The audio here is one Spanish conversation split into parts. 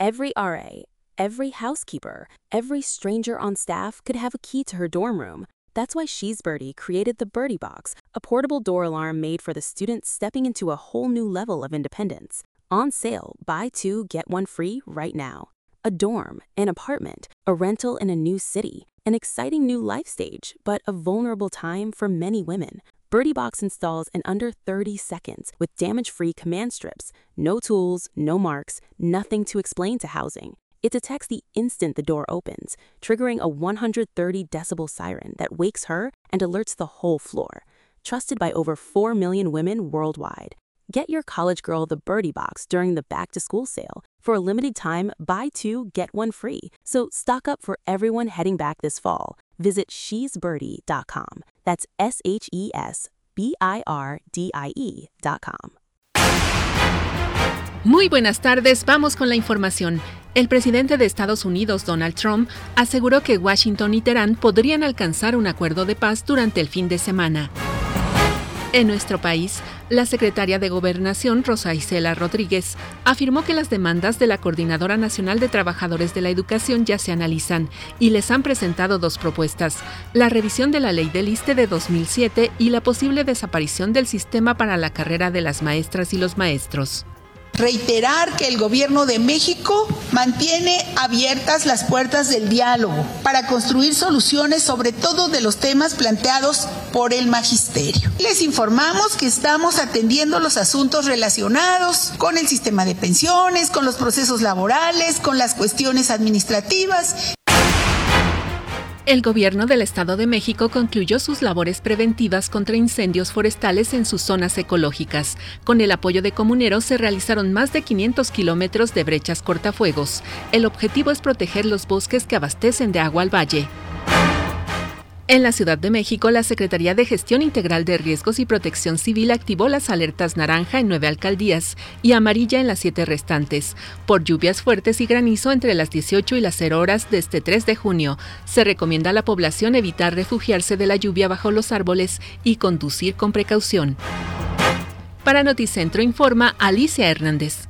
Every RA, every housekeeper, every stranger on staff could have a key to her dorm room. That's why She's Birdie created the Birdie Box, a portable door alarm made for the students stepping into a whole new level of independence. On sale, buy 2, get 1 free right now. A dorm, an apartment, a rental in a new city, an exciting new life stage, but a vulnerable time for many women. Birdie Box installs in under 30 seconds with damage-free command strips. No tools, no marks, nothing to explain to housing. It detects the instant the door opens, triggering a 130 decibel siren that wakes her and alerts the whole floor. Trusted by over 4 million women worldwide. Get your college girl the Birdie Box during the back-to-school sale. For a limited time, buy 2, get 1 free. So stock up for everyone heading back this fall. Visit shesbirdie.com. That's SHESBIRDIE.com. Muy buenas tardes, vamos con la información. El presidente de Estados Unidos, Donald Trump, aseguró que Washington y Teherán podrían alcanzar un acuerdo de paz durante el fin de semana. En nuestro país, la secretaria de Gobernación, Rosa Isela Rodríguez, afirmó que las demandas de la Coordinadora Nacional de Trabajadores de la Educación ya se analizan y les han presentado 2 propuestas: la revisión de la Ley del ISSSTE de 2007 y la posible desaparición del sistema para la carrera de las maestras y los maestros. Reiterar que el Gobierno de México mantiene abiertas las puertas del diálogo para construir soluciones sobre todo de los temas planteados por el magisterio. Les informamos que estamos atendiendo los asuntos relacionados con el sistema de pensiones, con los procesos laborales, con las cuestiones administrativas. El gobierno del Estado de México concluyó sus labores preventivas contra incendios forestales en sus zonas ecológicas. Con el apoyo de comuneros se realizaron más de 500 kilómetros de brechas cortafuegos. El objetivo es proteger los bosques que abastecen de agua al valle. En la Ciudad de México, la Secretaría de Gestión Integral de Riesgos y Protección Civil activó las alertas naranja en 9 alcaldías y amarilla en las 7 restantes, por lluvias fuertes y granizo entre las 18 y las 0 horas de este 3 de junio. Se recomienda a la población evitar refugiarse de la lluvia bajo los árboles y conducir con precaución. Para Noticentro informa Alicia Hernández.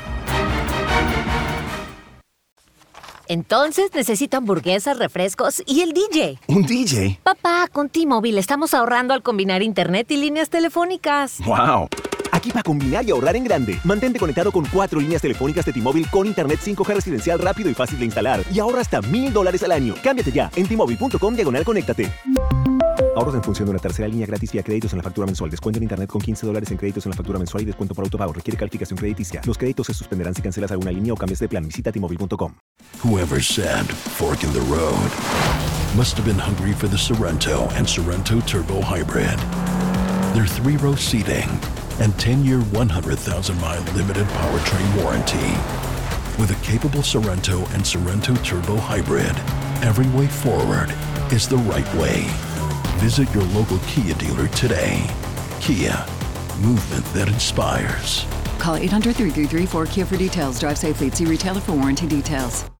Entonces necesito hamburguesas, refrescos y el DJ. ¿Un DJ? Papá, con T-Mobile estamos ahorrando al combinar internet y líneas telefónicas. ¡Wow! Aquí para combinar y ahorrar en grande. Mantente conectado con 4 líneas telefónicas de T-Mobile con internet 5G residencial rápido y fácil de instalar. Y ahorra hasta $1,000 al año. Cámbiate ya en T-Mobile.com/conéctate. Ahorros en función de una tercera línea gratis vía créditos en la factura mensual. Descuento en internet con $15 en créditos en la factura mensual y descuento por autopago. Requiere calificación crediticia. Los créditos se suspenderán si cancelas alguna línea o cambias de plan. Visita T-Mobile.com. Whoever said fork in the road must have been hungry for the Sorrento and Sorrento Turbo Hybrid. Their 3-row seating and 10-year, 100,000-mile limited powertrain warranty. With a capable Sorrento and Sorrento Turbo Hybrid, every way forward is the right way. Visit your local Kia dealer today. Kia, movement that inspires. Call 800-333-4KIA for details. Drive safely. See retailer for warranty details.